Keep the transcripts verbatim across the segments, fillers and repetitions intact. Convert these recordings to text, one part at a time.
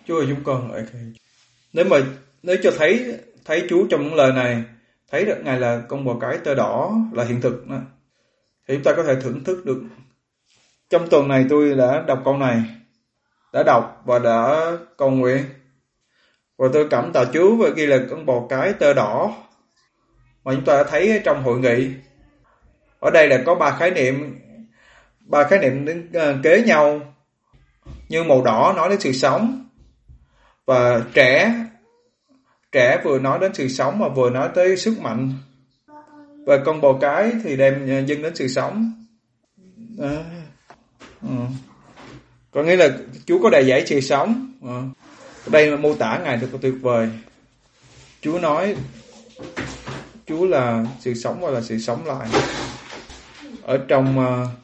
Chúa ơi chúng con lại. Nếu mà nếu cho thấy thấy Chúa trong những lời này, thấy được Ngài là con bò cái tơ đỏ là hiện thực đó, thì chúng ta có thể thưởng thức được. Trong tuần này tôi đã đọc câu này, đã đọc và đã cầu nguyện, và tôi cảm tạ Chúa về ghi là con bò cái tơ đỏ mà chúng ta đã thấy trong hội nghị. Ở đây là có ba khái niệm, ba khái niệm đến uh, kế nhau, như màu đỏ nói đến sự sống, và trẻ trẻ vừa nói đến sự sống mà vừa nói tới sức mạnh, và con bò cái thì đem dâng đến sự sống. À, ừ. Có nghĩa là Chúa có đầy dẫy sự sống. À. Đây là mô tả Ngài thật tuyệt vời. Chúa nói Chúa là sự sống và là sự sống lại. Ở trong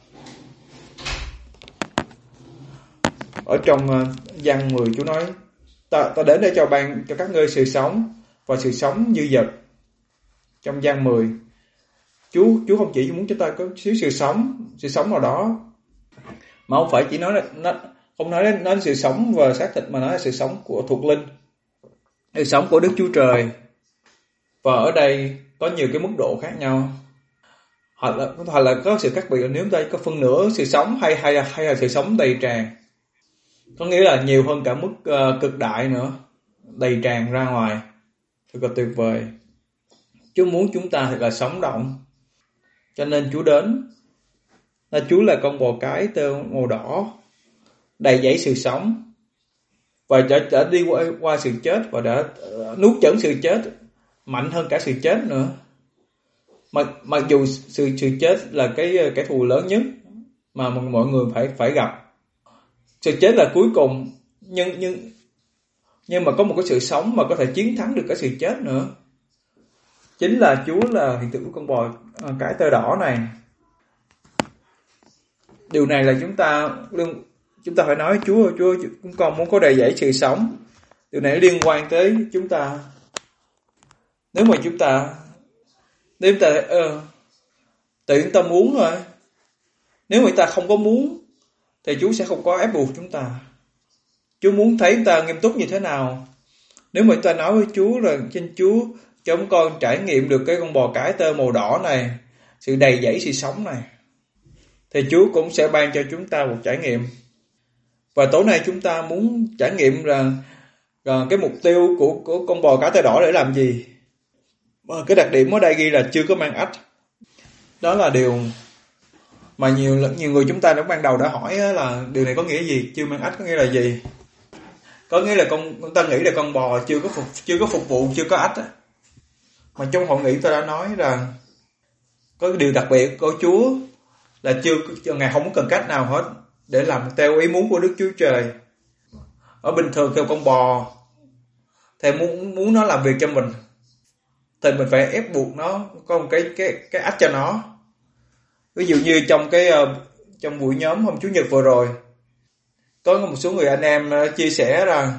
ở trong Giăng mười, Chúa nói ta, ta đến để cho ban cho các ngươi sự sống và sự sống dư dật. Trong Giăng mười, Chúa Chúa không chỉ muốn chúng ta có xíu sự sống, sự sống nào đó, mà không phải chỉ nói là nó không nói đến, nói đến sự sống và xác thịt, mà nói là sự sống của thuộc linh, sự sống của Đức Chúa Trời. Và ở đây có nhiều cái mức độ khác nhau, hoặc là hoặc là có sự khác biệt nếu chúng ta có phân nửa sự sống hay hay là, hay là sự sống đầy tràn, có nghĩa là nhiều hơn cả mức uh, cực đại nữa, đầy tràn ra ngoài, thật là tuyệt vời. Chúa muốn chúng ta thật là sống động, cho nên Chúa đến. Là Chúa là con bò cái tơ màu đỏ, đầy dẫy sự sống, và đã, đã đi qua, qua sự chết, và đã uh, nuốt chửng sự chết, mạnh hơn cả sự chết nữa. Mặc, mặc dù sự sự chết là cái kẻ thù lớn nhất mà mọi người phải phải gặp, sự chết là cuối cùng, nhưng nhưng nhưng mà có một cái sự sống mà có thể chiến thắng được cái sự chết nữa. Chính là Chúa là hiện thực của con bò cái tơ đỏ này. Điều này là chúng ta chúng ta phải nói Chúa Chúa chúng con muốn có đầy dẫy sự sống. Điều này liên quan tới chúng ta. Nếu mà chúng ta nếu chúng ta uh, tự chúng ta muốn thôi. Nếu mà chúng ta không có muốn thì Chúa sẽ không có ép buộc chúng ta. Chúa muốn thấy chúng ta nghiêm túc như thế nào. Nếu mà chúng ta nói với Chúa là xin Chúa cho chúng con trải nghiệm được cái con bò cái tơ màu đỏ này, sự đầy dẫy sự sống này, thì Chúa cũng sẽ ban cho chúng ta một trải nghiệm. Và tối nay chúng ta muốn trải nghiệm rằng, rằng cái mục tiêu của, của con bò cái tơ đỏ để làm gì. Cái đặc điểm ở đây ghi là chưa có mang ách. Đó là điều mà nhiều nhiều người chúng ta lúc ban đầu đã hỏi là điều này có nghĩa gì, chưa mang ách có nghĩa là gì? Có nghĩa là con chúng ta nghĩ là con bò chưa có phục chưa có phục vụ, chưa có ách. Mà trong hội nghị tôi đã nói rằng có cái điều đặc biệt của Chúa là chưa Ngài không có cần cách nào hết để làm theo ý muốn của Đức Chúa Trời. Ở bình thường theo con bò thì muốn muốn nó làm việc cho mình thì mình phải ép buộc nó, có một cái cái cái ách cho nó. Ví dụ như trong cái trong buổi nhóm hôm Chủ nhật vừa rồi, có một số người anh em chia sẻ rằng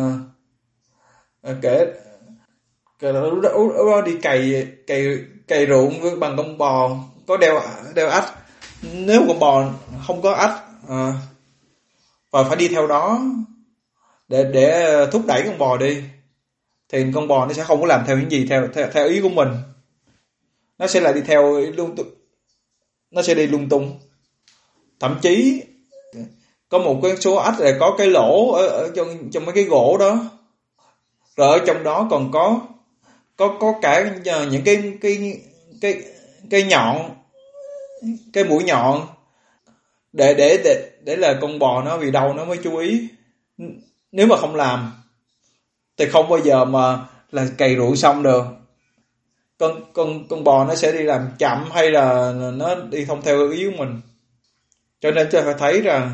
uh, kể kể lúc đó, lúc đó đi cày cày cày ruộng bằng con bò có đeo đeo ách. Nếu con bò không có ách uh, và phải đi theo đó để để thúc đẩy con bò đi, thì con bò nó sẽ không có làm theo những gì theo theo, theo ý của mình. Nó sẽ lại đi theo lung tung, nó sẽ đi lung tung. Thậm chí có một cái số ách là có cái lỗ ở, ở trong trong mấy cái gỗ đó, rồi ở trong đó còn có có có cả những cái cái cái cái nhọn, cái mũi nhọn để để để để là con bò nó vì đâu nó mới chú ý. Nếu mà không làm thì không bao giờ mà là cày ruộng xong được. Con con con bò nó sẽ đi làm chậm hay là nó đi không theo ý của mình. Cho nên chúng ta phải thấy rằng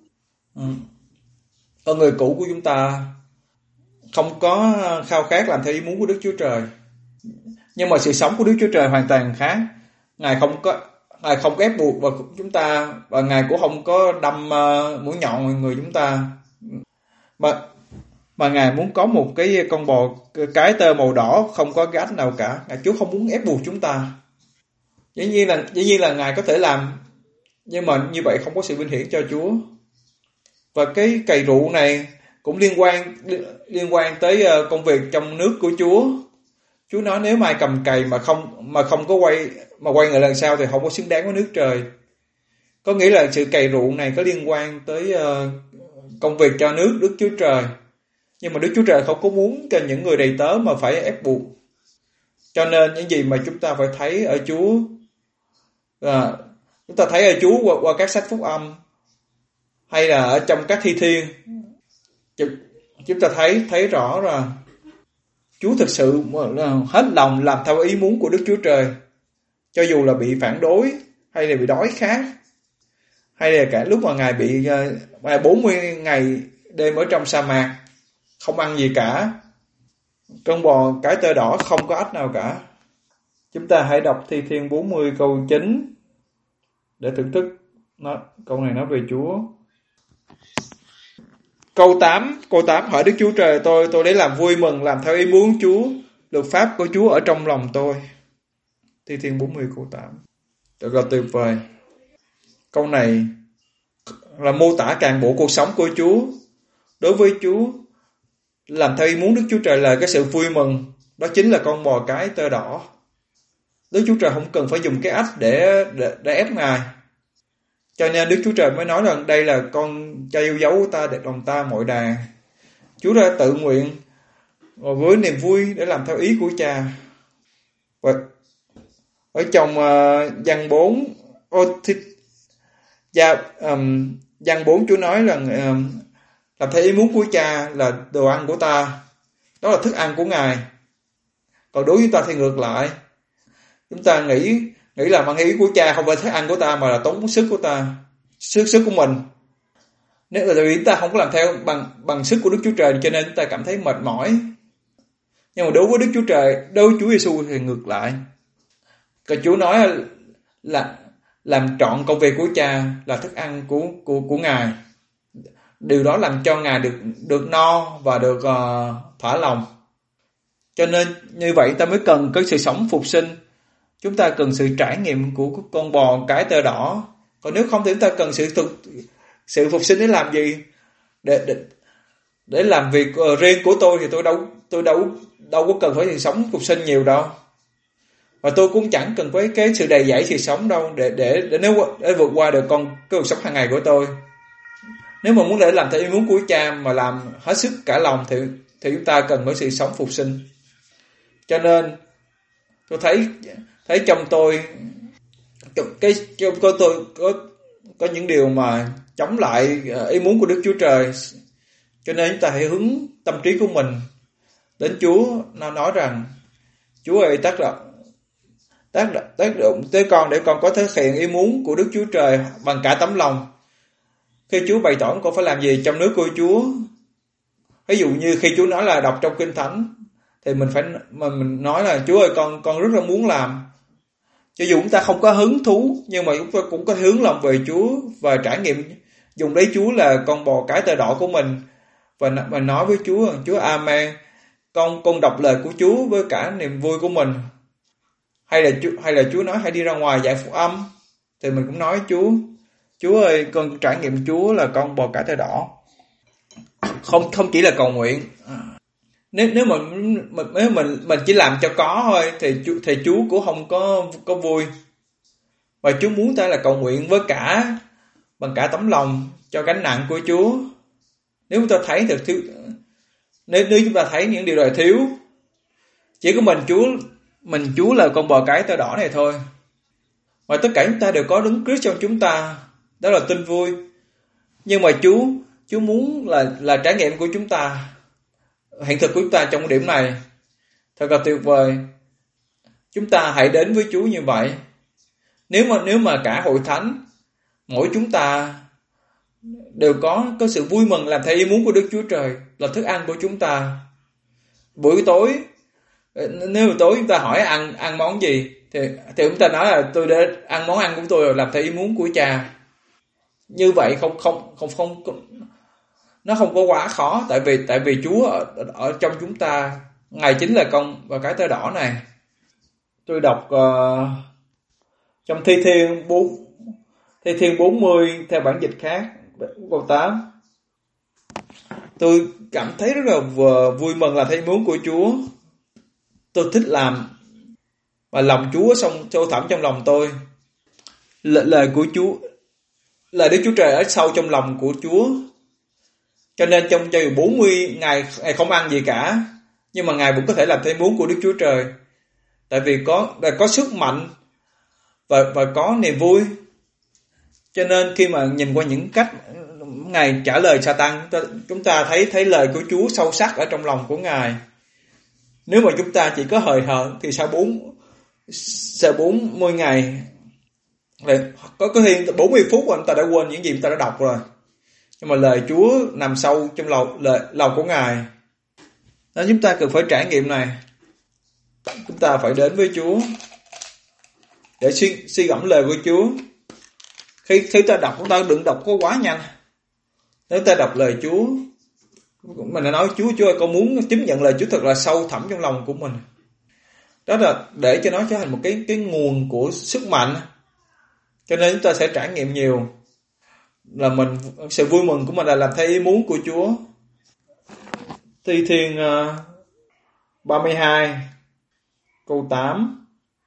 con người cũ của chúng ta không có khao khát làm theo ý muốn của Đức Chúa Trời. Nhưng mà sự sống của Đức Chúa Trời hoàn toàn khác. Ngài không có Ngài không ép buộc vào chúng ta, và Ngài cũng không có đâm uh, mũi nhọn người chúng ta. Mà mà Ngài muốn có một cái con bò cái tơ màu đỏ không có cái ách nào cả. Ngài Chúa không muốn ép buộc chúng ta. Dĩ nhiên là dĩ nhiên là Ngài có thể làm, nhưng mà như vậy không có sự vinh hiển cho Chúa. Và cái cày ruộng này cũng liên quan liên quan tới công việc trong nước của Chúa. Chúa nói nếu mai cầm cày mà không mà không có quay mà quay người lần sau thì không có xứng đáng với nước trời. Có nghĩa là sự cày ruộng này có liên quan tới uh, công việc cho nước Đức Chúa Trời. Nhưng mà Đức Chúa Trời không có muốn cho những người đầy tớ mà phải ép buộc. Cho nên những gì mà chúng ta phải thấy ở Chúa, à, chúng ta thấy ở Chúa qua, qua các sách phúc âm hay là ở trong các thi thiên, chúng ta thấy thấy rõ là Chúa thực sự hết lòng làm theo ý muốn của Đức Chúa Trời, cho dù là bị phản đối hay là bị đói khát, hay là cả lúc mà Ngài bị bốn mươi ngày đêm ở trong sa mạc không ăn gì cả, con bò cái tơ đỏ không có ách nào cả. Chúng ta hãy đọc Thi Thiên bốn mươi câu chín để thưởng thức nó, câu này nói về Chúa. Câu tám, câu tám hỏi Đức Chúa Trời tôi, tôi để làm vui mừng, làm theo ý muốn Chúa, luật pháp của Chúa ở trong lòng tôi. Thi Thiên bốn mươi câu tám. Thật là tuyệt vời. Câu này là mô tả toàn bộ cuộc sống của Chúa. Đối với Chúa, làm theo ý muốn Đức Chúa Trời là cái sự vui mừng, đó chính là con bò cái tơ đỏ. Đức Chúa Trời không cần phải dùng cái ách để, để, để ép Ngài. Cho nên Đức Chúa Trời mới nói rằng đây là con cha yêu dấu của ta, để lòng ta mọi đà. Chúa đã tự nguyện với niềm vui để làm theo ý của Cha. Và ở trong uh, văn bốn, oh, th- gia, um, văn bốn Chúa nói rằng um, làm theo ý muốn của Cha là đồ ăn của ta, đó là thức ăn của Ngài. Còn đối với ta thì ngược lại, chúng ta nghĩ nghĩ là ăn ý của Cha không phải thức ăn của ta mà là tốn sức của ta, sức sức của mình. Nếu là vì chúng ta không có làm theo bằng bằng sức của Đức Chúa Trời, cho nên chúng ta cảm thấy mệt mỏi. Nhưng mà đối với Đức Chúa Trời, đối với Chúa Giêsu thì ngược lại. Còn Chúa nói là làm trọn công việc của Cha là thức ăn của của của Ngài. Điều đó làm cho Ngài được được no và được uh, thỏa lòng. Cho nên như vậy ta mới cần có sự sống phục sinh. Chúng ta cần sự trải nghiệm của con bò cái tơ đỏ. Còn nếu không thì chúng ta cần sự thực, sự phục sinh để làm gì? Để để, để làm việc uh, riêng của tôi thì tôi đâu tôi đâu đâu có cần phải sự sống phục sinh nhiều đâu. Và tôi cũng chẳng cần phải cái sự đầy dẫy sự sống đâu để để để nếu để vượt qua được con cái cuộc sống hàng ngày của tôi. Nếu mà muốn để làm theo ý muốn của Cha mà làm hết sức cả lòng thì thì chúng ta cần có sự sống phục sinh. Cho nên tôi thấy thấy trong tôi cái trong có tôi có có những điều mà chống lại ý muốn của Đức Chúa Trời. Cho nên chúng ta hãy hướng tâm trí của mình đến Chúa. Nó nói rằng Chúa ơi, tác động tác động tác động tới con để con có thực hiện ý muốn của Đức Chúa Trời bằng cả tấm lòng. Khi Chúa bày tỏ con phải làm gì trong nước của Chúa, ví dụ như khi Chúa nói là đọc trong Kinh Thánh thì mình phải mà mình nói là Chúa ơi, con con rất là muốn làm. Cho dù chúng ta không có hứng thú, nhưng mà chúng ta cũng có hướng lòng về Chúa và trải nghiệm dùng lấy Chúa là con bò cái tơ đỏ của mình, và mình nói với Chúa, Chúa Amen, con con đọc lời của Chúa với cả niềm vui của mình. Hay là Chúa hay là Chúa nói hãy đi ra ngoài dạy phúc âm, thì mình cũng nói Chúa, Chúa ơi, con trải nghiệm Chúa là con bò cái tơ đỏ. Không không chỉ là cầu nguyện. Nếu nếu mà nếu mình mình chỉ làm cho có thôi thì thì Chúa cũng không có có vui. Và Chúa muốn ta là cầu nguyện với cả bằng cả tấm lòng cho gánh nặng của Chúa. Nếu chúng ta thấy được thiếu, nếu nếu chúng ta thấy những điều này thiếu, chỉ có mình Chúa mình Chúa là con bò cái tơ đỏ này thôi. Và tất cả chúng ta đều có Đấng Christ trong chúng ta, đó là tin vui. Nhưng mà Chúa Chúa muốn là là trải nghiệm của chúng ta, hiện thực của chúng ta trong điểm này thật là tuyệt vời. Chúng ta hãy đến với Chúa như vậy. Nếu mà nếu mà cả hội thánh, mỗi chúng ta đều có có sự vui mừng làm theo ý muốn của Đức Chúa Trời là thức ăn của chúng ta. Buổi tối, nếu buổi tối chúng ta hỏi ăn ăn món gì thì thì chúng ta nói là tôi để ăn món ăn của tôi là làm theo ý muốn của Cha. Như vậy không không không không, không nó không có quá khó, tại vì tại vì Chúa ở, ở trong chúng ta, Ngài chính là con và cái tơ đỏ này. Tôi đọc uh, trong Thi Thiên bốn Thi Thiên bốn mươi theo bản dịch khác câu tám. Tôi cảm thấy rất là vui mừng là theo ý muốn của Chúa. Tôi thích làm và lòng Chúa sâu sâu thẳm trong lòng tôi. L- lời của Chúa, lời Đức Chúa Trời ở sâu trong lòng của Chúa. Cho nên trong cho dù bốn mươi ngày Ngài không ăn gì cả, nhưng mà Ngài vẫn có thể làm theo ý muốn của Đức Chúa Trời. Tại vì có có sức mạnh và và có niềm vui. Cho nên khi mà nhìn qua những cách Ngài trả lời Sa-tan, chúng ta, chúng ta thấy thấy lời của Chúa sâu sắc ở trong lòng của Ngài. Nếu mà chúng ta chỉ có hời hợt thì sau bốn sau bốn mươi ngày, có có khi bốn mươi phút mà chúng ta đã quên những gì chúng ta đã đọc rồi. Nhưng mà lời Chúa nằm sâu trong lòng lời lòng của Ngài. Nên chúng ta cần phải trải nghiệm này. Chúng ta phải đến với Chúa để suy, suy gẫm lời của Chúa. Khi khi ta đọc, chúng ta đừng đọc có quá nhanh. Nếu ta đọc lời Chúa, mình đã nói Chúa, Chúa ơi, con muốn tiếp nhận lời Chúa thật là sâu thẳm trong lòng của mình. Đó là để cho nó trở thành một cái cái nguồn của sức mạnh. Cho nên chúng ta sẽ trải nghiệm nhiều là mình, sự vui mừng của mình là làm theo ý muốn của Chúa. Thi Thiên uh, ba mươi hai câu tám.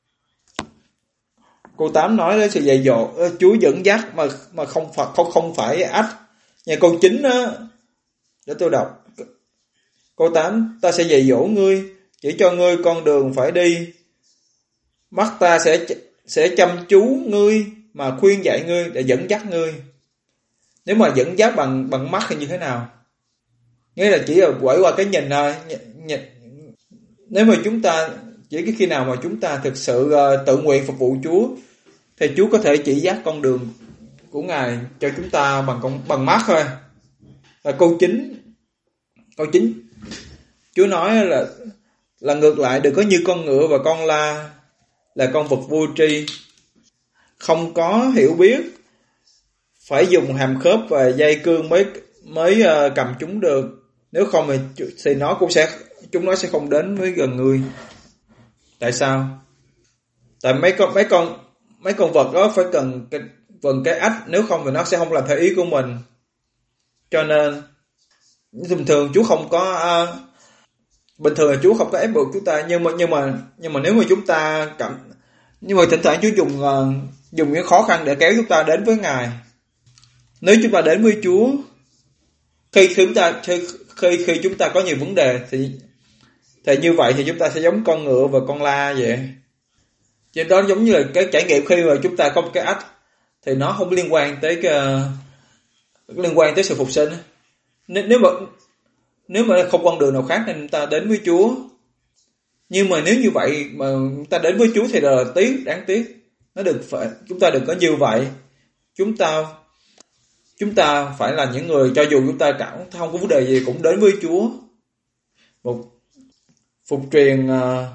Câu tám nói đến sự dạy dỗ, Chúa dẫn dắt mà mà không phải không không phải ách. Nhà câu chín đó, để tôi đọc. Câu tám, ta sẽ dạy dỗ ngươi, chỉ cho ngươi con đường phải đi. Mắt ta sẽ sẽ chăm chú ngươi mà khuyên dạy ngươi để dẫn dắt ngươi. Nếu mà dẫn dắt bằng bằng mắt thì như thế nào? Nghĩa là chỉ là quẩy qua cái nhìn thôi. Nhìn, nếu mà chúng ta chỉ cái khi nào mà chúng ta thực sự uh, tự nguyện phục vụ Chúa, thì Chúa có thể chỉ dắt con đường của Ngài cho chúng ta bằng con bằng mắt thôi. Và câu chín, câu chín, Chúa nói là là ngược lại, đừng có như con ngựa và con la, là con vật vô tri, không có hiểu biết, phải dùng hàm khớp và dây cương mới mới uh, cầm chúng được. Nếu không thì thì nó cũng sẽ chúng nó sẽ không đến với gần ngươi. Tại sao? Tại mấy con mấy con mấy con vật đó phải cần cái vần cái ách, nếu không thì nó sẽ không làm theo ý của mình. Cho nên bình thường Chúa không có uh, bình thường là Chúa không có ép buộc chúng ta, nhưng mà nhưng mà nhưng mà nếu mà chúng ta cảm nhưng mà thỉnh thoảng Chúa dùng uh, dùng những khó khăn để kéo chúng ta đến với Ngài. Nếu chúng ta đến với Chúa, khi khi chúng ta khi khi, khi chúng ta có nhiều vấn đề thì thì như vậy thì chúng ta sẽ giống con ngựa và con la vậy. Cho đó giống như là cái trải nghiệm khi mà chúng ta có một cái ách thì nó không liên quan tới cái, liên quan tới sự phục sinh. Nếu, nếu mà nếu mà không con đường nào khác nên chúng ta đến với Chúa. Nhưng mà nếu như vậy mà chúng ta đến với Chúa thì là tiếc, đáng tiếc. Nó đừng phải, chúng ta đừng có như vậy. Chúng ta chúng ta phải là những người cho dù chúng ta cảm không có vấn đề gì cũng đến với Chúa. Một Phục truyền uh,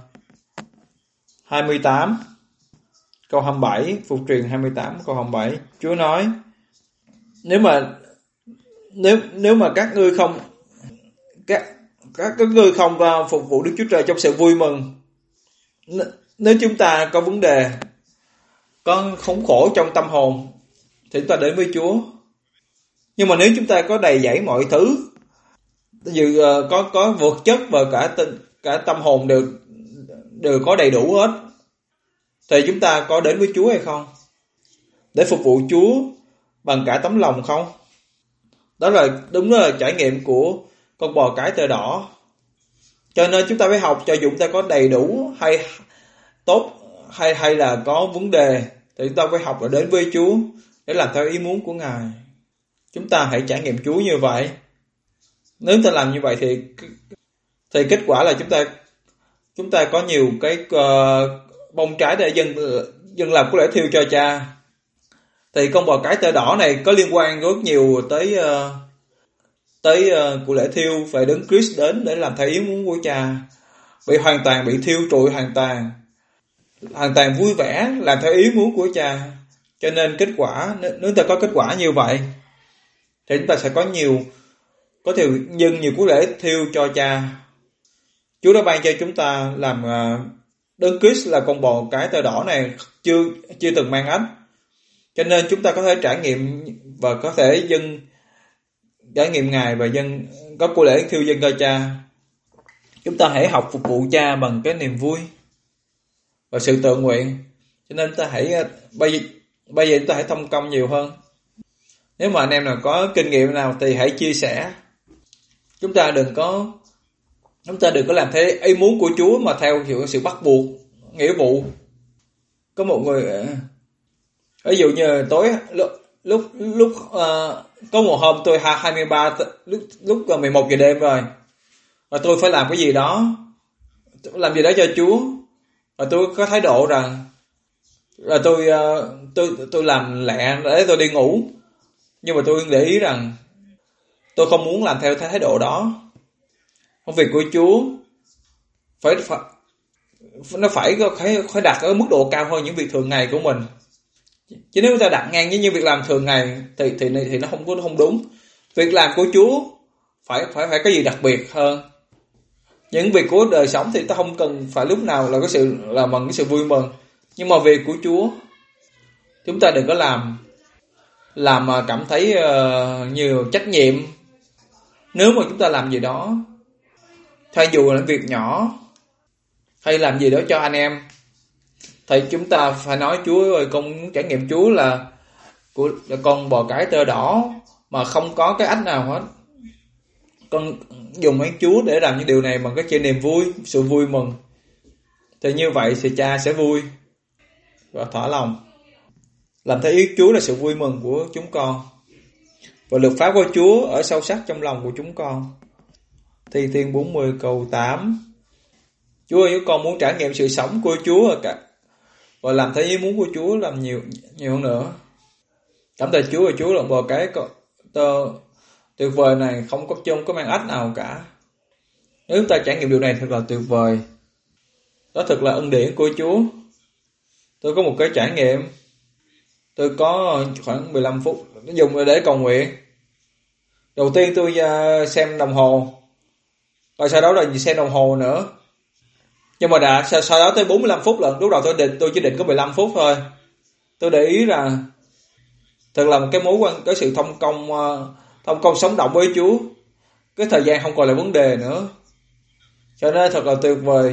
hai mươi tám câu hai mươi bảy, Phục truyền hai mươi tám câu hai mươi bảy, Chúa nói: Nếu mà nếu nếu mà các ngươi không các các các ngươi không uh, phục vụ Đức Chúa Trời trong sự vui mừng, nếu chúng ta có vấn đề, có khốn khổ trong tâm hồn thì chúng ta đến với Chúa. Nhưng mà nếu chúng ta có đầy dẫy mọi thứ, như uh, có có vật chất và cả tinh, cả tâm hồn đều đều có đầy đủ hết, thì chúng ta có đến với Chúa hay không? Để phục vụ Chúa bằng cả tấm lòng không? Đó là đúng là trải nghiệm của con bò cái tơ đỏ. Cho nên chúng ta phải học, cho dù chúng ta có đầy đủ hay tốt hay hay là có vấn đề, thì chúng ta phải học là đến với Chúa để làm theo ý muốn của Ngài. Chúng ta hãy trải nghiệm Chúa như vậy. Nếu chúng ta làm như vậy thì thì kết quả là chúng ta chúng ta có nhiều cái uh, bông trái để dân dân làm của lễ thiêu cho Cha. Thì con bò cái tơ đỏ này có liên quan rất nhiều tới uh, tới uh, của lễ thiêu, phải Đấng Christ đến để làm theo ý muốn của Cha, bị hoàn toàn bị thiêu trụi hoàn toàn hoàn toàn vui vẻ làm theo ý muốn của Cha. Cho nên kết quả, nếu chúng ta có kết quả như vậy thì chúng ta sẽ có nhiều có thể dâng nhiều của lễ thiêu cho Cha. Chúa đã ban cho chúng ta làm uh, Đấng Christ là con bò cái tơ đỏ này chưa chưa từng mang ách. Cho nên chúng ta có thể trải nghiệm và có thể dâng trải nghiệm Ngài và dân có của lễ thiêu dân cho Cha. Chúng ta hãy học phục vụ Cha bằng cái niềm vui và sự tự nguyện. Cho nên ta hãy bây giờ, bây giờ chúng ta hãy thông công nhiều hơn. Nếu mà anh em nào có kinh nghiệm nào thì hãy chia sẻ. Chúng ta đừng có chúng ta đừng có làm theo ý muốn của Chúa mà theo sự bắt buộc, nghĩa vụ. Có một người, ví dụ như tối lúc lúc lúc uh, có một hôm tôi hai mươi ba lúc lúc mười một giờ đêm rồi, và tôi phải làm cái gì đó, làm gì đó cho Chúa, và tôi có thái độ rằng là tôi uh, tôi tôi làm lẹ để tôi đi ngủ, nhưng mà tôi để ý rằng tôi không muốn làm theo thái độ đó. Công việc của Chúa phải phải nó phải phải phải đặt ở mức độ cao hơn những việc thường ngày của mình. Chứ nếu chúng ta đặt ngang với những việc làm thường ngày thì thì thì nó không có không đúng. Việc làm của Chúa phải phải phải có gì đặc biệt hơn. Những việc của đời sống thì ta không cần phải lúc nào là cái sự là bằng cái sự vui mừng, nhưng mà việc của Chúa chúng ta đừng có làm làm mà cảm thấy uh, nhiều trách nhiệm. Nếu mà chúng ta làm gì đó, thay dù là việc nhỏ hay làm gì đó cho anh em, thì chúng ta phải nói Chúa ơi, con muốn trải nghiệm Chúa là của là con bò cái tơ đỏ mà không có cái ách nào hết. Con dùng mấy Chúa để làm những điều này bằng cái trên niềm vui, sự vui mừng. Thì như vậy thì Cha sẽ vui và thỏa lòng. Làm theo ý Chúa là sự vui mừng của chúng con, và luật pháp của Chúa ở sâu sắc trong lòng của chúng con. Thi Thiên bốn mươi câu tám. Chúa ơi, con muốn trải nghiệm sự sống của Chúa cả, và làm theo ý muốn của Chúa làm nhiều nhiều hơn nữa. Cảm tạ Chúa, và Chúa là bò cái tơ tuyệt vời này, không có chung có mang ách nào cả. Nếu ta trải nghiệm điều này thật là tuyệt vời, đó thật là ân điển của Chúa. Tôi có một cái trải nghiệm, tôi có khoảng mười lăm phút dùng để cầu nguyện. Đầu tiên tôi xem đồng hồ, rồi sau đó là xem đồng hồ nữa. Nhưng mà đã sau, sau đó tới bốn mươi lăm phút lần. Lúc đầu tôi định tôi chỉ định có mười lăm phút thôi. Tôi để ý rằng thật là một cái mối quan cái sự thông công thông công sống động với Chúa. Cái thời gian không còn là vấn đề nữa. Cho nên thật là tuyệt vời.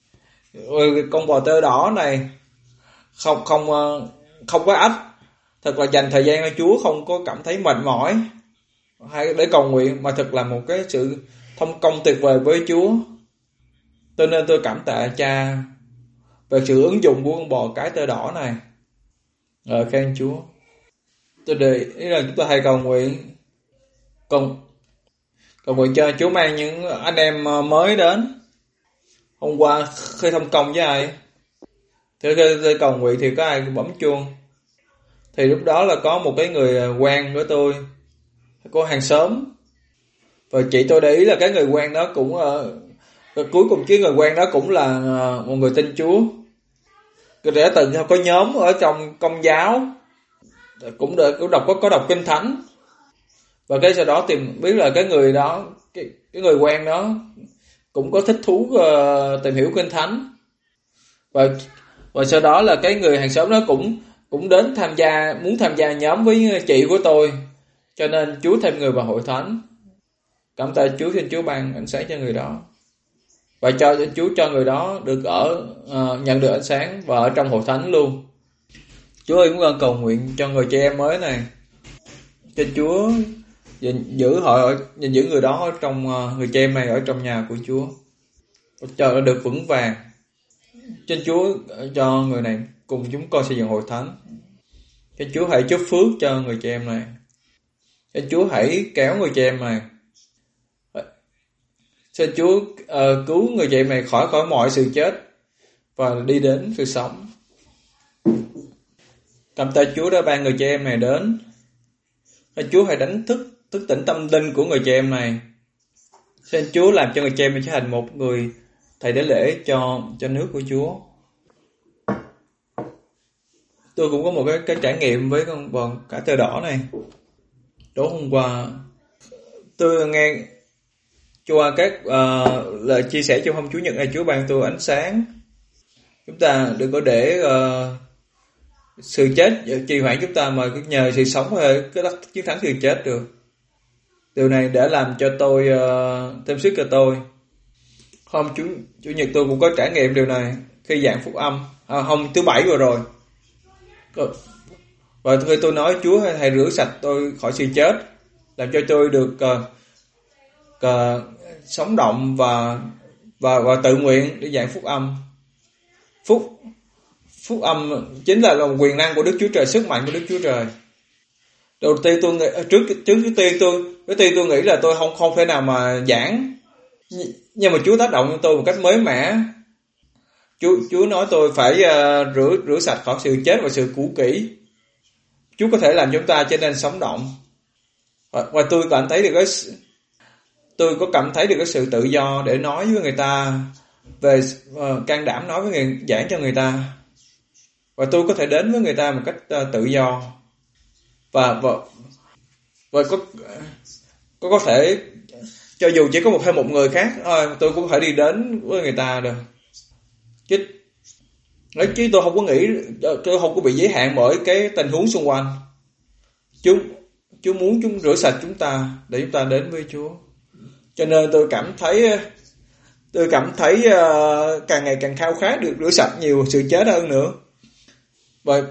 Con bò tơ đỏ này không không không có ách, thật là dành thời gian cho Chúa, không có cảm thấy mệt mỏi hay để cầu nguyện, mà thật là một cái sự thông công tuyệt vời với Chúa. Cho nên tôi cảm tạ Cha về sự ứng dụng của con bò cái tơ đỏ này. Ờ, khen Chúa. Tôi đề ý là chúng ta hay cầu nguyện, cầu, cầu nguyện cho Chúa mang những anh em mới đến. Hôm qua khi thông công với ai, thì khi cầu nguyện thì có ai bấm chuông, thì lúc đó là có một cái người quen của tôi, có hàng xóm, và chị tôi để ý là cái người quen đó cũng uh, cuối cùng cái người quen đó cũng là uh, một người tin Chúa. Tôi đã từng có nhóm ở trong Công giáo, cũng được cũng đọc có có đọc kinh thánh, và cái sau đó tìm biết là cái người đó cái cái người quen đó cũng có thích thú uh, tìm hiểu kinh thánh, và và sau đó là cái người hàng xóm đó cũng cũng đến tham gia muốn tham gia nhóm với chị của tôi, cho nên Chúa thêm người vào hội thánh. Cảm tạ Chúa, xin Chúa ban ánh sáng cho người đó, và cho Chúa cho người đó được ở uh, nhận được ánh sáng và ở trong hội thánh luôn. Chúa ơi, cũng cần cầu nguyện cho người chị em mới này, cho Chúa gìn giữ họ, gìn giữ người đó ở trong uh, người chị em này ở trong nhà của Chúa, cho được vững vàng. Xin Chúa cho người này cùng chúng con xây dựng hội thánh. Xin Chúa hãy chúc phước cho người chị em này. Xin Chúa hãy kéo người chị em này. Xin Chúa uh, cứu người chị em này khỏi khỏi mọi sự chết và đi đến sự sống. Cảm tạ Chúa đã ban người chị em này đến. Xin Chúa hãy đánh thức thức tỉnh tâm linh của người chị em này. Xin Chúa làm cho người chị em này trở thành một người thầy để lễ cho cho nước của Chúa. Tôi cũng có một cái cái trải nghiệm với con bò cả tơ đỏ này. Tối hôm qua tôi nghe qua các uh, lời chia sẻ trong hôm Chủ nhật này, Chúa ban tôi ánh sáng. Chúng ta đừng có để uh, sự chết trì hoãn chúng ta, mà nhờ sự sống hay cái chiến thắng sự chết được. Điều này đã làm cho tôi uh, thêm sức cho tôi. Hôm chủ, chủ nhật tôi cũng có trải nghiệm điều này khi giảng phúc âm. À, hôm thứ bảy vừa rồi. Và khi tôi nói Chúa hãy rửa sạch tôi khỏi sự chết, làm cho tôi được uh, uh, sống động và và và tự nguyện để giảng phúc âm. Phúc phúc âm chính là lòng quyền năng của Đức Chúa Trời, sức mạnh của Đức Chúa Trời. Đầu tiên tôi nghĩ trước trước trước tiên tôi trước tiên tôi nghĩ là tôi không không thể nào mà giảng, nhưng mà Chúa tác động tôi một cách mới mẻ. Chúa Chúa nói tôi phải uh, rửa rửa sạch khỏi sự chết và sự cũ kỹ. Chúa có thể làm chúng ta trở nên sống động. Và, và tôi cảm thấy được cái tôi có cảm thấy được cái sự tự do để nói với người ta về uh, can đảm nói với người giảng cho người ta. Và tôi có thể đến với người ta một cách uh, tự do. Và và, và có có có thể cho dù chỉ có một hay một người khác thôi, tôi cũng có thể đi đến với người ta được. Chứ nói chứ tôi không có nghĩ, tôi không có bị giới hạn bởi cái tình huống xung quanh. Chúa Chúa muốn chúng rửa sạch chúng ta để chúng ta đến với Chúa. Cho nên tôi cảm thấy tôi cảm thấy uh, càng ngày càng khao khát được rửa sạch nhiều sự chết hơn nữa. Và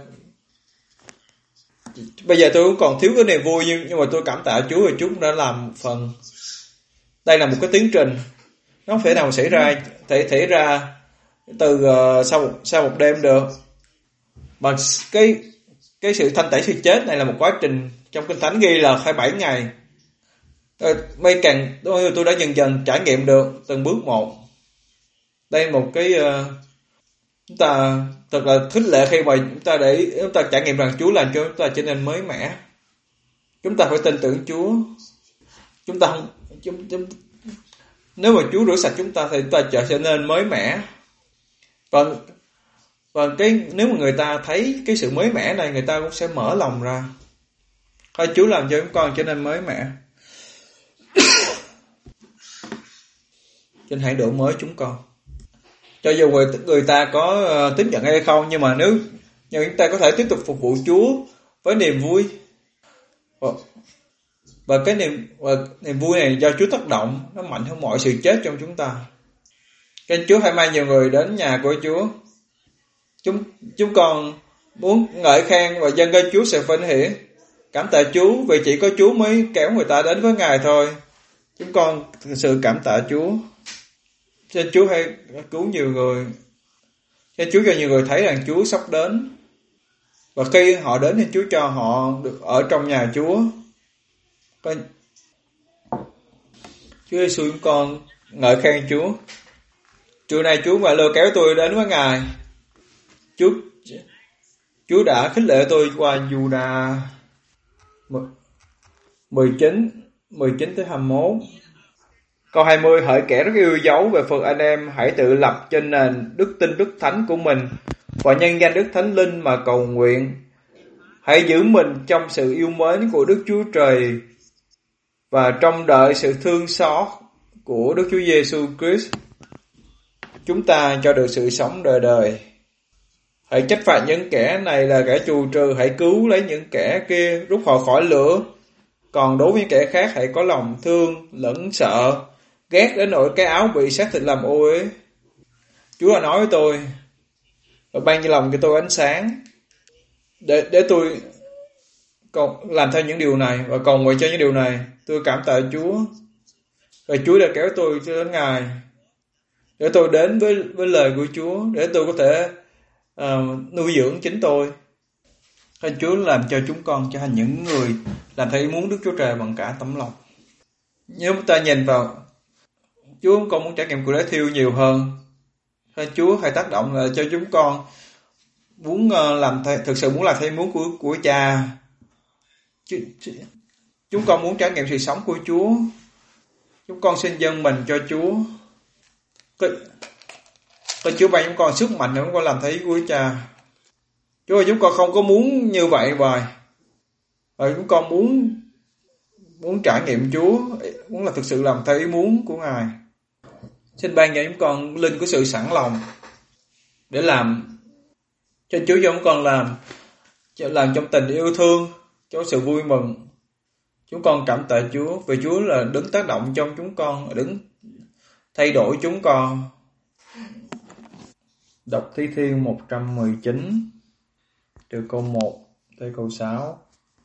bây giờ tôi cũng còn thiếu cái niềm vui, nhưng, nhưng mà tôi cảm tạ Chúa vì Chúa đã làm một phần. Đây là một cái tiến trình, nó không thể nào xảy ra thể thể ra từ uh, sau một sau một đêm được. Mà cái cái sự thanh tẩy sự chết này là một quá trình, trong Kinh Thánh ghi là hai mươi bảy ngày. Bây càng tôi tôi đã dần dần trải nghiệm được từng bước một. Đây một cái uh, chúng ta thật là khích lệ khi mà chúng ta để chúng ta trải nghiệm rằng Chúa làm cho chúng ta trở nên mới mẻ. Chúng ta phải tin tưởng Chúa. Chúng ta không chúng, chúng, nếu mà Chúa rửa sạch chúng ta thì chúng ta trở nên mới mẻ. Và và cái nếu mà người ta thấy cái sự mới mẻ này, người ta cũng sẽ mở lòng ra. Thôi Chúa làm cho chúng con trở nên mới mẻ. Xin hãy đổi mới chúng con. Cho dù người, người ta có uh, tiếp nhận hay không, nhưng mà nếu nhưng chúng ta có thể tiếp tục phục vụ Chúa với niềm vui. Và, và cái niềm và niềm vui này do Chúa tác động, nó mạnh hơn mọi sự chết trong chúng ta. Nên Chúa hãy mang nhiều người đến nhà của Chúa. Chúng chúng con muốn ngợi khen và dâng lên Chúa sự vinh hiển. Cảm tạ Chúa vì chỉ có Chúa mới kéo người ta đến với Ngài thôi. Chúng con thực sự cảm tạ Chúa. Xin Chúa hãy cứu nhiều người. Xin Chúa cho nhiều người thấy rằng Chúa sắp đến. Và khi họ đến thì Chúa cho họ được ở trong nhà Chúa. Chúa Giêsu, chúng con ngợi khen Chúa. Trưa nay Chúa mà lôi kéo tôi đến với Ngài. Chúa Chúa đã khích lệ tôi qua Giu-đa mười chín mười chín tới hai mươi mốt. Câu hai mươi: hỡi kẻ rất yêu dấu, về phần anh em hãy tự lập trên nền đức tin đức thánh của mình và nhân danh Đức Thánh Linh mà cầu nguyện. Hãy giữ mình trong sự yêu mến của Đức Chúa Trời và trông đợi sự thương xót của Đức Chúa Giêsu Christ, chúng ta cho được sự sống đời đời. Hãy trách phạt những kẻ này là kẻ trù trừ, hãy cứu lấy những kẻ kia, rút họ khỏi lửa. Còn đối với kẻ khác hãy có lòng thương lẫn sợ, ghét đến nỗi cái áo bị xác thịt làm ô uế. Chúa đã nói với tôi và ban cho lòng cho tôi ánh sáng để để tôi còn làm theo những điều này và cầu nguyện cho những điều này. Tôi cảm tạ Chúa. Và Chúa đã kéo tôi đến Ngài để tôi đến với với lời của Chúa, để tôi có thể uh, nuôi dưỡng chính tôi. Xin Chúa làm cho chúng con trở thành những người làm theo ý muốn Đức Chúa Trời bằng cả tấm lòng. Nếu chúng ta nhìn vào Chúa, con muốn trải nghiệm cuộc lễ thiêu nhiều hơn. Xin Chúa hãy tác động là cho chúng con muốn uh, làm thay, thực sự muốn làm theo ý muốn của của Cha. Chúng con muốn trải nghiệm sự sống của Chúa. Chúng con xin dâng mình cho Chúa. Con Chúa ban chúng con sức mạnh để chúng con làm theo ý của Cha. Chúa ơi, chúng con không có muốn như vậy vậy. Và chúng con muốn muốn trải nghiệm Chúa, muốn là thực sự làm theo ý muốn của Ngài. Xin ban cho chúng con linh của sự sẵn lòng để làm cho Chúa, cho chúng con làm làm trong tình yêu thương, cho sự vui mừng. Chúng con cảm tạ Chúa vì Chúa là đứng tác động trong chúng con, đứng thay đổi chúng con. Đọc Thi Thiên một trăm mười chín từ câu một tới câu sáu.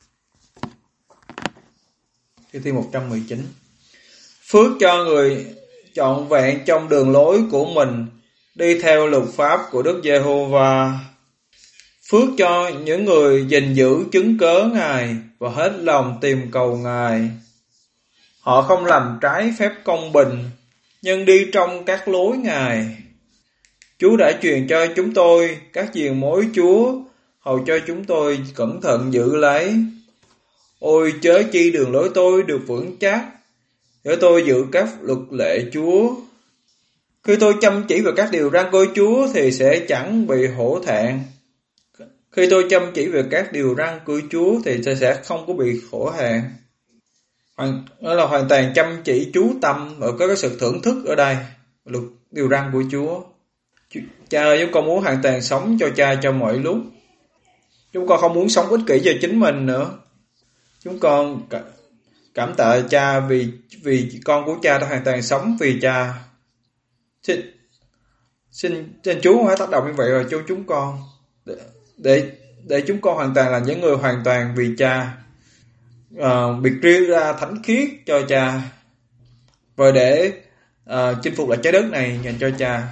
Thi Thiên một trăm mười chín. Phước cho người trọn vẹn trong đường lối của mình, đi theo luật pháp của Đức Giê-hô-va. Phước cho những người gìn giữ chứng cớ Ngài và hết lòng tìm cầu Ngài. Họ không làm trái phép công bình, nhưng đi trong các lối Ngài. Chúa đã truyền cho chúng tôi các diền mối Chúa, hầu cho chúng tôi cẩn thận giữ lấy. Ôi chớ chi đường lối tôi được vững chắc, để tôi giữ các luật lệ Chúa. Khi tôi chăm chỉ vào các điều răn của Chúa thì sẽ chẳng bị hổ thẹn. Khi tôi chăm chỉ về các điều răn của Chúa thì sẽ không có bị khổ hạn. Hoàn, đó là hoàn toàn chăm chỉ chú tâm và có cái sự thưởng thức ở đây, luật điều răn của Chúa. Cha ơi, chúng con muốn hoàn toàn sống cho Cha trong mọi lúc. Chúng con không muốn sống ích kỷ cho chính mình nữa. Chúng con cảm tạ Cha vì vì con của Cha đã hoàn toàn sống vì Cha. Xin xin, xin Chúa hãy tác động như vậy vào cho chúng con, để để để chúng con hoàn toàn là những người hoàn toàn vì Cha, uh, biệt riêng ra thánh khiết cho Cha, và để uh, chinh phục lại trái đất này dành cho Cha.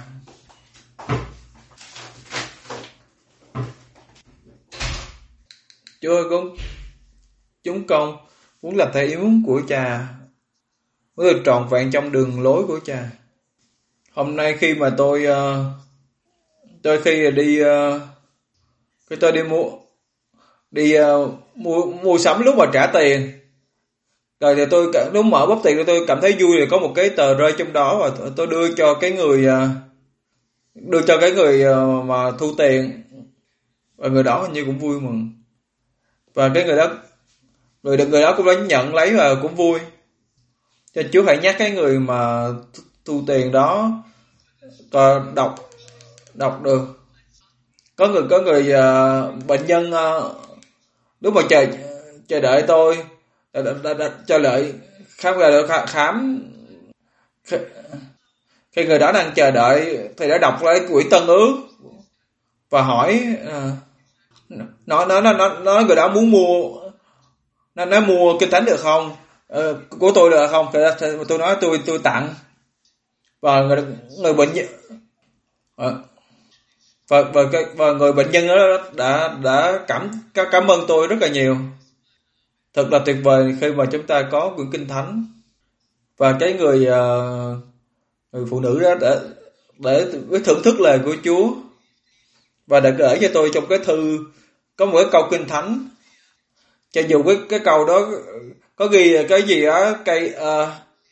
Chúa ơi, con chúng con muốn làm theo ý muốn của Cha, muốn được trọn vẹn trong đường lối của Cha. Hôm nay khi mà tôi uh, tôi khi đi uh, khi tôi đi mua đi uh, mua mua sắm, lúc mà trả tiền rồi thì tôi lúc mở bóp tiền tôi cảm thấy vui, thì có một cái tờ rơi trong đó và tôi đưa cho cái người uh, đưa cho cái người uh, mà thu tiền, và người đó hình như cũng vui mừng, và cái người đó người người đó cũng đã nhận lấy và cũng vui. Cho Chúa hãy nhắc cái người mà thu tiền đó còn đọc đọc được. Có người có người uh, bệnh nhân uh, lúc mà chờ chờ đợi tôi đã, đã, đã, chờ đợi khám là được khám khi, khi người đó đang chờ đợi thì đã đọc lấy quyển Tân Ước và hỏi uh, nói nói nói nói người đó muốn mua, nó nói mua Kinh Thánh được không, uh, của tôi được không? Thì tôi nói tôi tôi tặng, và người người bệnh nhân uh, và và cái và người bệnh nhân đó đã đã cảm cảm ơn tôi rất là nhiều. Thật là tuyệt vời khi mà chúng ta có quyển Kinh Thánh. Và cái người uh, người phụ nữ đó đã để để thưởng thức lời của Chúa và đã gửi cho tôi trong cái thư có một cái câu Kinh Thánh. Cho dù cái cái câu đó có ghi cái gì đó cây uh,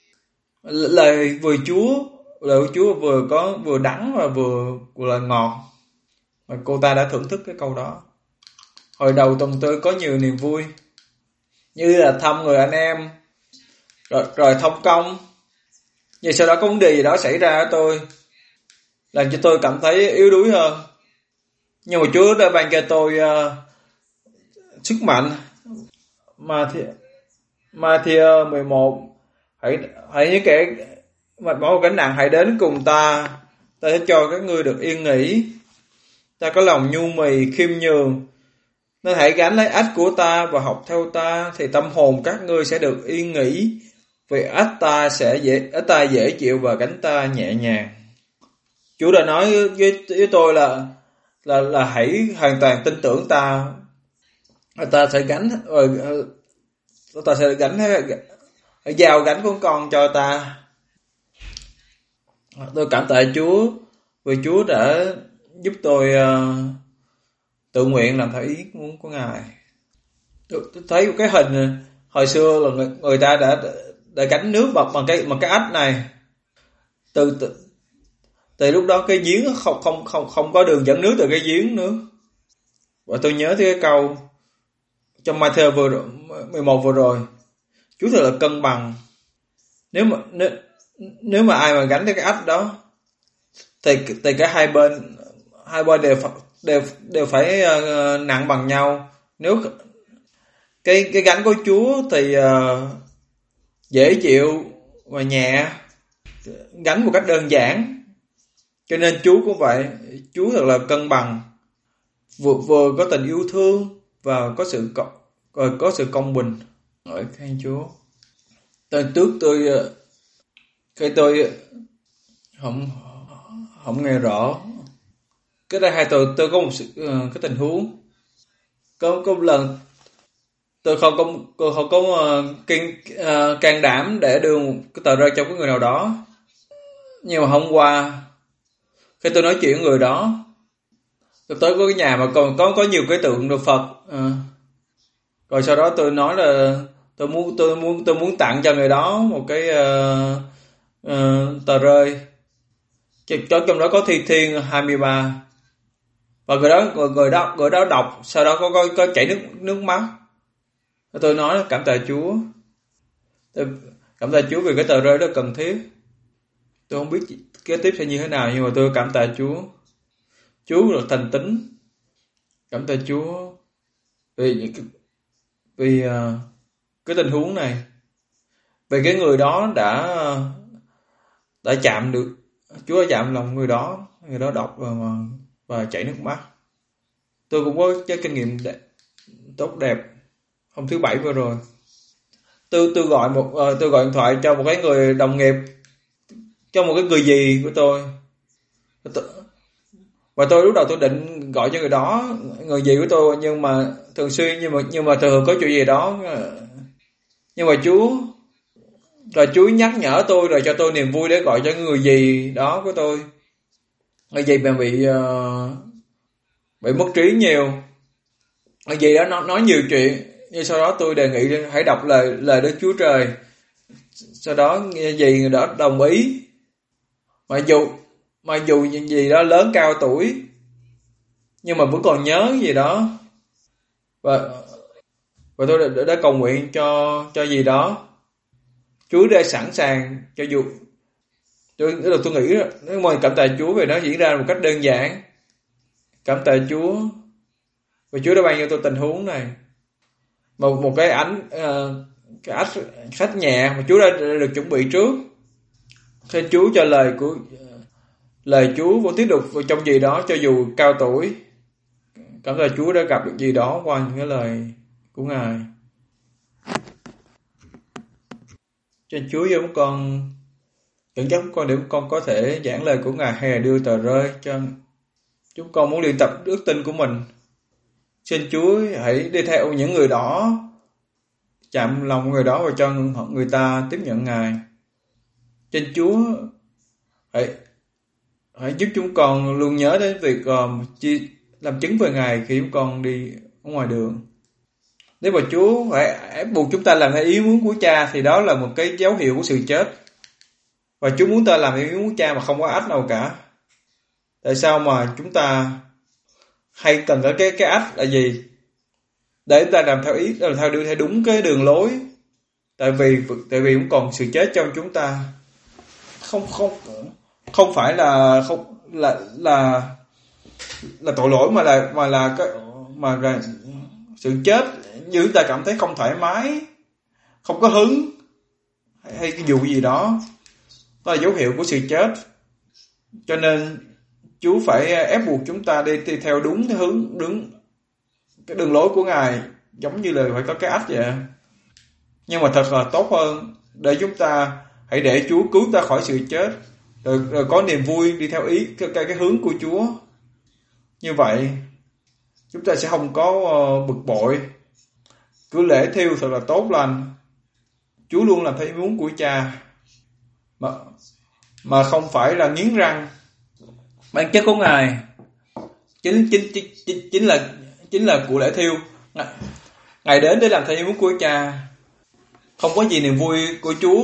lời vừa Chúa, lời của Chúa vừa có vừa đắng và vừa vừa là ngọt. Và cô ta đã thưởng thức cái câu đó. Hồi đầu tuần tôi có nhiều niềm vui, như là thăm người anh em, rồi, rồi thông công. Nhưng sau đó có vấn đề gì đó xảy ra ở tôi, làm cho tôi cảm thấy yếu đuối hơn. Nhưng mà Chúa đã ban cho tôi uh, sức mạnh. Ma-thi-ơ mười một, hãy hãy những kẻ mệt mỏi gánh nặng hãy đến cùng ta, ta sẽ cho các ngươi được yên nghỉ. Ta có lòng nhu mì khiêm nhường, nên hãy gánh lấy ách của ta và học theo ta, thì tâm hồn các ngươi sẽ được yên nghỉ, vì ách ta sẽ dễ ách ta dễ chịu và gánh ta nhẹ nhàng. Chúa đã nói với, với tôi là là là hãy hoàn toàn tin tưởng ta, ta sẽ gánh rồi ta sẽ gánh hãy giao gánh của con cho ta. Tôi cảm tạ Chúa vì Chúa đã giúp tôi uh, tự nguyện làm theo ý muốn của Ngài. Tôi, tôi thấy một cái hình hồi xưa là người, người ta đã đã gánh nước bằng bằng cái bằng cái ách này. Từ từ, từ lúc đó cái giếng không không không không có đường dẫn nước từ cái giếng nữa. Và tôi nhớ tới cái câu trong Ma-thi-ơ vừa mười một vừa rồi, Chúa thật là cân bằng. Nếu mà nếu, nếu mà ai mà gánh cái ách đó thì thì cả hai bên hai bên đều đều đều phải uh, nặng bằng nhau. Nếu Cái cái gánh của Chúa thì uh, dễ chịu và nhẹ, gánh một cách đơn giản. Cho nên Chúa cũng vậy, Chúa thật là cân bằng, vừa vừa có tình yêu thương và có sự có, có sự công bình. Ngợi khen Chúa. Tôi trước tôi khi tôi không không nghe rõ cái đây hai tôi tôi có một sự, cái tình huống có có một lần tôi không có tôi không có uh, can, uh, can đảm để đưa một cái tờ rơi cho cái người nào đó, nhưng mà hôm qua khi tôi nói chuyện với người đó, tôi tới có cái nhà mà còn có có nhiều cái tượng đồ Phật, uh, rồi sau đó tôi nói là tôi muốn tôi muốn tôi muốn tặng cho người đó một cái uh, uh, tờ rơi, trong đó có Thi Thiên hai mươi ba, và người đó người, người đó người đó đọc, sau đó có có, có chảy nước nước mắt. Tôi nói cảm tạ Chúa, tôi cảm tạ Chúa vì cái tờ rơi đó cần thiết. Tôi không biết kế tiếp sẽ như thế nào, nhưng mà tôi cảm tạ Chúa. Chúa là thành tín. Cảm tạ Chúa vì những cái, vì uh, cái tình huống này, vì cái người đó đã đã chạm được, Chúa đã chạm lòng người đó, người đó đọc và và chảy nước mắt. Tôi cũng có cái kinh nghiệm đẹp, tốt đẹp hôm thứ bảy vừa rồi. Tôi tôi gọi một uh, tôi gọi điện thoại cho một cái người đồng nghiệp, cho một cái người dì của tôi. Và tôi lúc đầu tôi định gọi cho người đó, người dì của tôi, nhưng mà thường xuyên nhưng mà nhưng mà thường có chuyện gì đó, nhưng mà Chúa rồi Chúa nhắc nhở tôi, rồi cho tôi niềm vui để gọi cho người dì đó của tôi. Người dì mà bị uh, bị mất trí nhiều, người dì đó nói, nói nhiều chuyện, nhưng sau đó tôi đề nghị hãy đọc lời lời Đức Chúa Trời. Sau đó dì người đó đồng ý, mà dù mà dù gì đó lớn cao tuổi nhưng mà vẫn còn nhớ gì đó, và và tôi đã, đã cầu nguyện cho cho gì đó. Chúa đã sẵn sàng, cho dù tôi tôi, tôi nghĩ nếu mà cảm tạ Chúa về nó diễn ra một cách đơn giản. Cảm tạ Chúa và Chúa đã ban cho tôi tình huống này, một một cái ảnh uh, cái ách khách nhẹ mà Chúa đã, đã được chuẩn bị trước. Khi Chúa cho lời của lời Chúa vẫn tiếp tục trong gì đó, cho dù cao tuổi. Cảm ơn Chúa đã gặp được gì đó qua những cái lời của Ngài. Cho Chúa giúp con dẫn dắt con để con có thể giảng lời của Ngài hay là đưa tờ rơi cho chúng con muốn luyện tập đức tin của mình. Xin Chúa hãy đi theo những người đó, chạm lòng người đó và cho người ta tiếp nhận Ngài. Xin Chúa hãy hãy giúp chúng con luôn nhớ đến việc um, chi làm chứng về Ngài khi chúng con đi ở ngoài đường. Nếu mà Chúa phải ép buộc chúng ta làm theo ý muốn của Cha thì đó là một cái dấu hiệu của sự chết. Và Chúa muốn ta làm theo ý muốn của Cha mà không có ách nào cả. Tại sao mà chúng ta hay cần có cái cái ách là gì? Để ta làm theo ý, làm theo đưa theo đúng cái đường lối. Tại vì tại vì cũng còn sự chết trong chúng ta. Không không không phải là không là là là tội lỗi, mà là mà là cái mà là sự chết, như chúng ta cảm thấy không thoải mái, không có hứng hay, hay cái vụ gì đó, đó là dấu hiệu của sự chết. Cho nên Chúa phải ép buộc chúng ta đi, đi theo đúng cái hướng, đúng cái đường lối của Ngài, giống như là phải có cái ách vậy. Nhưng mà thật là tốt hơn để chúng ta hãy để Chúa cứu ta khỏi sự chết, rồi, rồi có niềm vui đi theo ý cái, cái, cái hướng của Chúa. Như vậy chúng ta sẽ không có uh, bực bội, cứ lễ thiêu thật là tốt lành. Chúa luôn làm theo ý muốn của Cha, mà mà không phải là nghiến răng. Bản chất của Ngài chính chính chính chính, chính là chính là của lễ thiêu. Ngài đến để làm theo ý muốn của Cha. Không có gì niềm vui của Chúa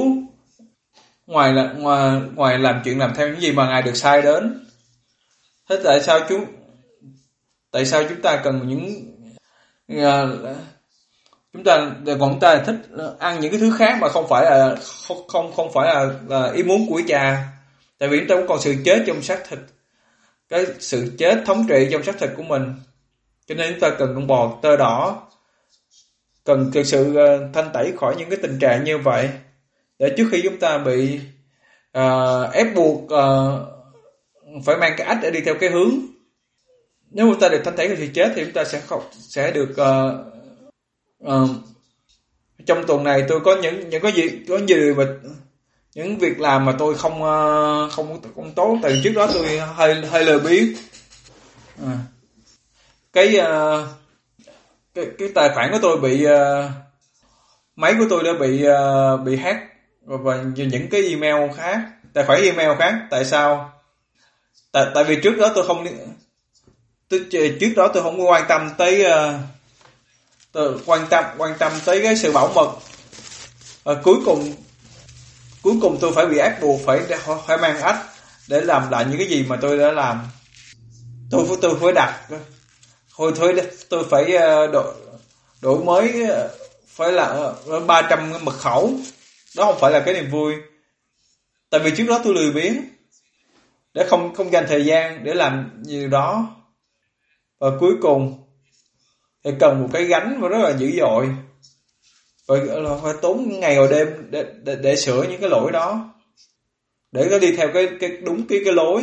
ngoài là ngoài ngoài làm chuyện làm theo những gì mà Ngài được sai đến. Thế tại sao chúng tại sao chúng ta cần những uh, chúng ta còn ta thích ăn những cái thứ khác mà không phải là không không không phải là, là ý muốn của Cha? Tại vì chúng ta cũng còn sự chết trong xác thịt, cái sự chết thống trị trong xác thịt của mình. Cho nên chúng ta cần con bò tơ đỏ, cần thực sự uh, thanh tẩy khỏi những cái tình trạng như vậy, để trước khi chúng ta bị uh, ép buộc uh, phải mang cái ách để đi theo cái hướng. Nếu chúng ta được thanh tẩy khỏi sự chết thì chúng ta sẽ không sẽ được uh, uh, trong tuần này tôi có những những có gì có gì mà những việc làm mà tôi không uh, không không tốt, từ trước đó tôi hơi hơi lười biếng. À. Cái, uh, cái cái tài khoản của tôi bị uh, máy của tôi đã bị uh, bị hack và, và những cái email khác, tài khoản email khác. Tại sao? Tại tại vì trước đó tôi không tôi, trước đó tôi không quan tâm tới uh, tôi quan tâm quan tâm tới cái sự bảo mật. À, cuối cùng cuối cùng tôi phải bị ép buộc phải phải mang ách để làm lại những cái gì mà tôi đã làm. Tôi tôi phải đặt thôi thôi tôi phải đổi đổi mới, phải là ba trăm mật khẩu. Đó không phải là cái niềm vui, tại vì trước đó tôi lười biếng để không không dành thời gian để làm điều đó, và cuối cùng thì cần một cái gánh mà rất là dữ dội, phải, phải tốn ngày và đêm để, để để sửa những cái lỗi đó, để có đi theo cái cái đúng cái cái lối,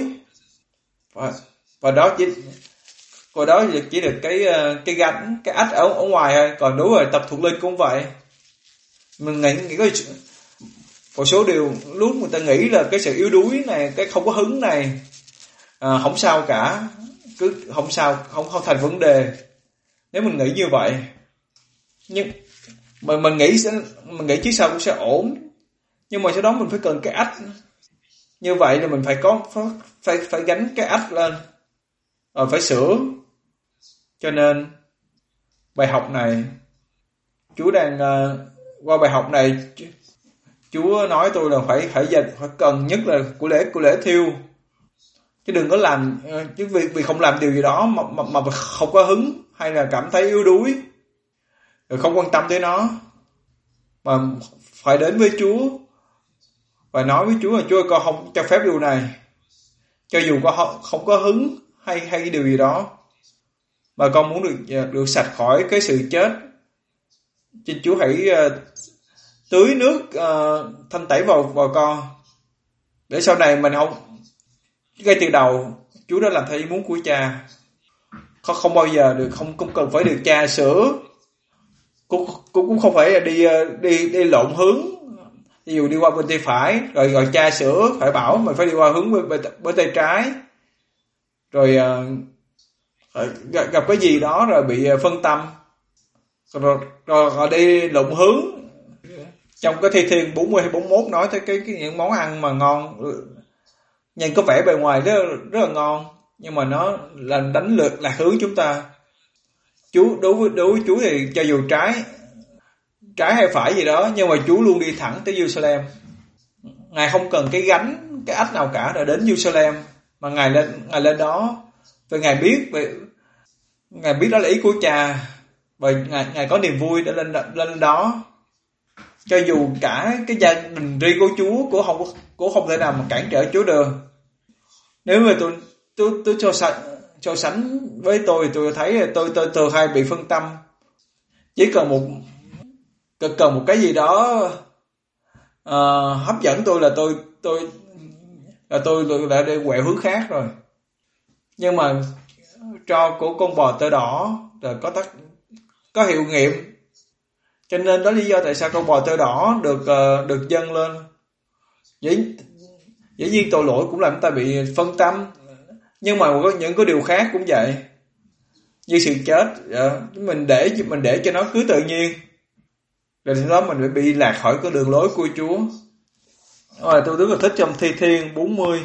và và đó chỉ và đó chỉ được cái cái gánh cái ách ở ở ngoài thôi. Còn đối với tập thuộc linh cũng vậy, mình nghĩ nghĩ có một số điều lúc người ta nghĩ là cái sự yếu đuối này, cái không có hứng này, à, không sao cả, cứ không sao, không không thành vấn đề nếu mình nghĩ như vậy. Nhưng mà mình nghĩ sẽ mình nghĩ trước sau cũng sẽ ổn, nhưng mà sau đó mình phải cần cái ách như vậy, là mình phải có phải phải, phải gánh cái ách lên rồi phải sửa. Cho nên bài học này Chúa đang uh, qua bài học này Chúa nói tôi là phải phải dành phải cần nhất là của lễ của lễ thiêu, chứ đừng có làm chứ vì vì không làm điều gì đó mà mà, mà không có hứng hay là cảm thấy yếu đuối rồi không quan tâm tới nó, mà phải đến với Chúa và nói với Chúa là Chúa ơi, con không cho phép điều này, cho dù con không có hứng hay hay điều gì đó, mà con muốn được được sạch khỏi cái sự chết. Xin Chúa hãy uh, tưới nước uh, thanh tẩy vào vào con, để sau này mình không, ngay từ đầu Chúa đã làm theo ý muốn của Cha, không không bao giờ được không cũng cần phải được Cha sửa, cũng cũng cũng không phải là đi đi đi lộn hướng. Ví dụ đi qua bên tay phải rồi rồi Cha sửa phải bảo mình phải đi qua hướng bên, bên, bên tay trái, rồi uh, gặp, gặp cái gì đó rồi bị phân tâm, rồi rồi, rồi đi lộn hướng. Trong cái Thi Thiên bốn mươi hay bốn mươi mốt nói tới cái, cái những món ăn mà ngon, nhìn có vẻ bề ngoài rất rất là ngon, nhưng mà nó là đánh lược lạc hướng chúng ta. Chúa đối với đối với Chúa thì cho dù trái trái hay phải gì đó, nhưng mà Chúa luôn đi thẳng tới Jerusalem. Ngài không cần cái gánh cái ách nào cả để đến Jerusalem, mà ngài lên ngài lên đó vì ngài biết về ngài biết đó là ý của Cha, và ngài ngài có niềm vui để lên lên đó. Cho dù cả cái gia đình riêng của Chúa cũng không cũng không thể nào mà cản trở Chúa được. Nếu mà tôi tôi tôi so sánh so sánh với tôi, tôi thấy tôi tôi tôi hay bị phân tâm. Chỉ cần một cần cần một cái gì đó uh, hấp dẫn tôi là tôi tôi là tôi, tôi đã đi quẹo hướng khác rồi. Nhưng mà cho của con bò tơ đỏ là có tác có hiệu nghiệm. Cho nên đó lý do tại sao con bò tơ đỏ được uh, được dâng lên. Dĩ, dĩ nhiên tội lỗi cũng làm chúng ta bị phân tâm, nhưng mà có những cái điều khác cũng vậy, như sự chết, uh, mình để mình để cho nó cứ tự nhiên, rồi sau đó mình phải bị lạc khỏi cái đường lối của Chúa. Rồi tôi rất là thích trong Thi Thiên bốn mươi,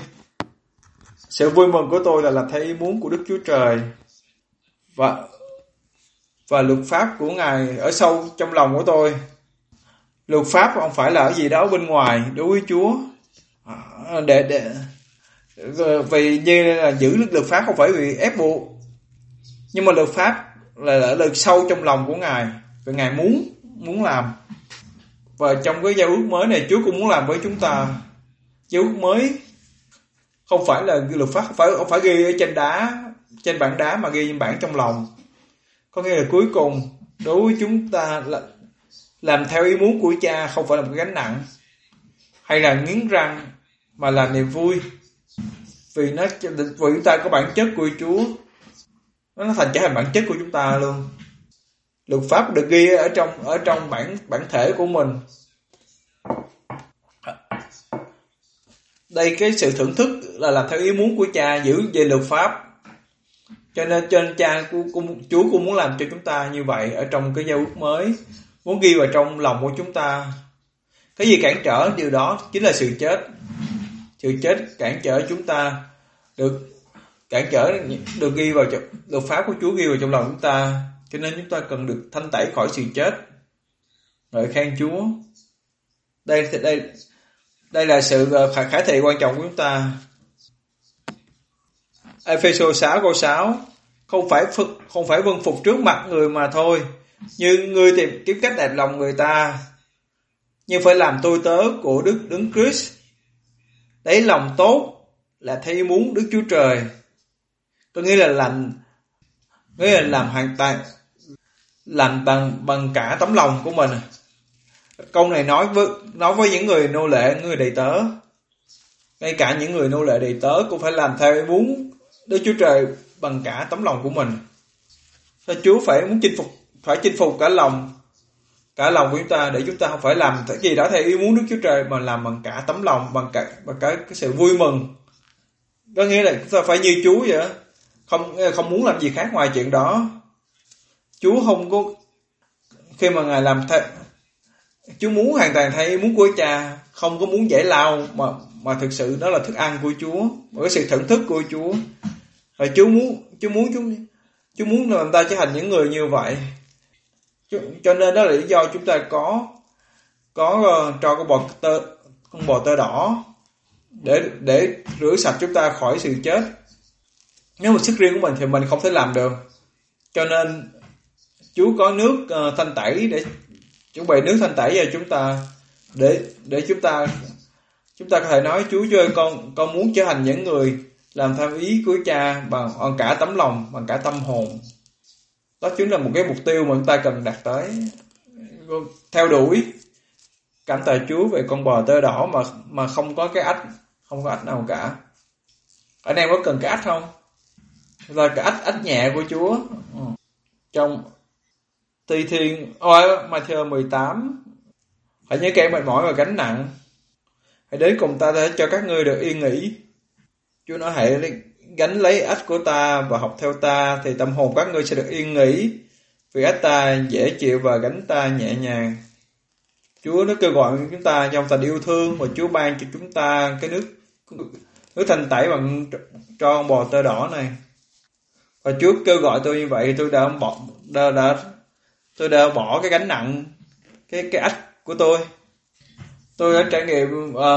sự vui mừng của tôi là làm theo ý muốn của Đức Chúa Trời, và và luật pháp của Ngài ở sâu trong lòng của tôi. Luật pháp không phải là ở gì đó bên ngoài đối với Chúa, để để vì như là giữ luật pháp không phải vì ép buộc, nhưng mà luật pháp là ở lực sâu trong lòng của Ngài, và Ngài muốn muốn làm. Và trong cái giao ước mới này, Chúa cũng muốn làm với chúng ta. Giao ước mới không phải là luật pháp không phải không phải ghi ở trên đá, trên bảng đá, mà ghi trên bảng trong lòng. Có nghĩa là cuối cùng đối với chúng ta là Làm theo ý muốn của Cha không phải là một gánh nặng hay là nghiến răng, mà là niềm vui. Vì nó vì chúng ta có bản chất của Chúa, nó thành trở thành bản chất của chúng ta luôn. Luật pháp được ghi ở trong ở trong bản bản thể của mình. Đây cái sự thưởng thức là làm theo ý muốn của Cha, giữ về luật pháp. Cho nên trên Cha của, của Chúa cũng muốn làm cho chúng ta như vậy ở trong cái giao ước mới, muốn ghi vào trong lòng của chúng ta. Cái gì cản trở điều đó chính là sự chết. Sự chết cản trở chúng ta được cản trở được ghi vào trong luật pháp của Chúa, ghi vào trong lòng chúng ta. Cho nên chúng ta cần được thanh tẩy khỏi sự chết. Ngợi khen Chúa. Đây đây đây là sự khải thị quan trọng của chúng ta. Ê-phê-sô sáu câu sáu, không phải không phải vâng phục trước mặt người mà thôi, nhưng ngươi tìm kiếm cách đẹp lòng người ta, nhưng phải làm tôi tớ của Đức Đấng Christ. Đấy, lòng tốt là theo ý muốn Đức Chúa Trời. Có nghĩa là làm nghĩa là làm hoàn toàn làm bằng bằng cả tấm lòng của mình. Câu này nói với nói với những người nô lệ, người đầy tớ. Ngay cả những người nô lệ đầy tớ cũng phải làm theo ý muốn Đức Chúa Trời bằng cả tấm lòng của mình. Và Chúa phải muốn chinh phục phải chinh phục cả lòng cả lòng của chúng ta, để chúng ta không phải làm cái gì đó theo ý muốn Đức Chúa Trời, mà làm bằng cả tấm lòng, bằng cả bằng cả cái sự vui mừng. Có nghĩa là chúng ta phải như Chúa vậy, không không muốn làm gì khác ngoài chuyện đó. Chúa không có khi mà Ngài làm theo, Chúa muốn hoàn toàn theo ý muốn của Cha, không có muốn giải lao, mà mà thực sự đó là thức ăn của Chúa, một cái sự thưởng thức của Chúa. Và Chúa muốn Chúa muốn Chúa Chúa muốn làm ta trở thành những người như vậy. Cho nên đó là lý do chúng ta có có uh, cho con bò tơ con bò tơ đỏ để để rửa sạch chúng ta khỏi sự chết. Nếu mà sức riêng của mình thì mình không thể làm được. Cho nên Chúa có nước uh, thanh tẩy để chuẩn bị nước thanh tẩy cho chúng ta, để để chúng ta chúng ta có thể nói Chúa ơi, con con muốn trở thành những người làm theo ý của Cha bằng, bằng cả tấm lòng, bằng cả tâm hồn. Đó chính là một cái mục tiêu mà chúng ta cần đạt tới, theo đuổi. Cảm tạ Chúa về con bò tơ đỏ mà mà không có cái ách, không có ách nào cả. Anh em có cần cái ách không? Là cái ách ách nhẹ của Chúa. Trong Thi Thiên, ôi, Matthew mười tám, hãy nhớ kẻ mệt mỏi và gánh nặng, hãy đến cùng ta để cho các ngươi được yên nghỉ. Chúa nói hãy gánh lấy ách của ta và học theo ta, thì tâm hồn các ngươi sẽ được yên nghỉ, vì ách ta dễ chịu và gánh ta nhẹ nhàng. Chúa nó kêu gọi chúng ta trong tình yêu thương, và Chúa ban cho chúng ta cái nước nước thanh tẩy bằng tròn bò tơ đỏ này. Và Chúa kêu gọi tôi như vậy, tôi đã bỏ đã, đã tôi đã bỏ cái gánh nặng, cái cái ách của tôi. Tôi đã trải nghiệm uh,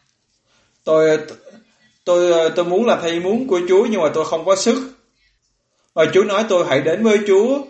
tôi tôi tôi muốn làm theo ý muốn của Chúa, nhưng mà tôi không có sức. Và Chúa nói tôi hãy đến với Chúa